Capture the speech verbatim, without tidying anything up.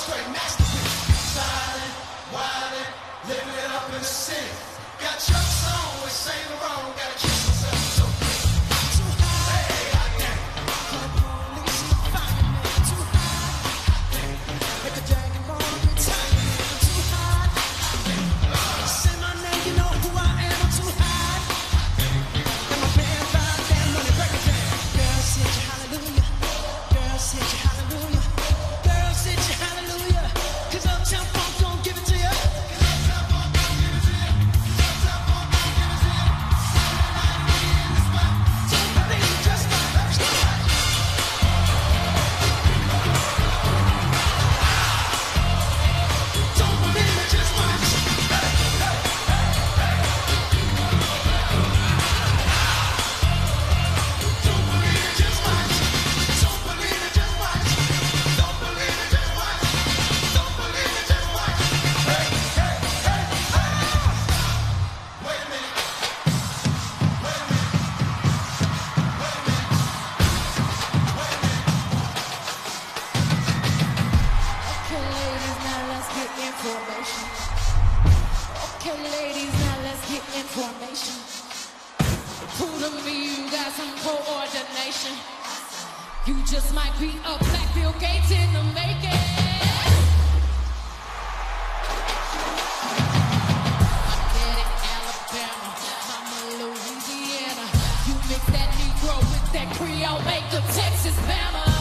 straight masterpiece. Silent, wildin', living it up in the city. Got Chuck's on with Saint Laurent, gotta kiss myself so good. Too high, hey, I can't. Call the police, find me, too high. Make a dragon ball, retire me, too high. Say my name, you know who I am, I'm too high. And my band five damn money, break it down. Girls hit you, hallelujah. Girls hit you, hallelujah. Girls hit you, hallelujah. Cause Uptown Funk don't give it to you. Okay, ladies, now let's get information. Prove to me you got some coordination. You just might be a black Bill Gates in the making. I get it, Alabama, Mama Louisiana. You mix that Negro with that Creole, make a Texas Bama.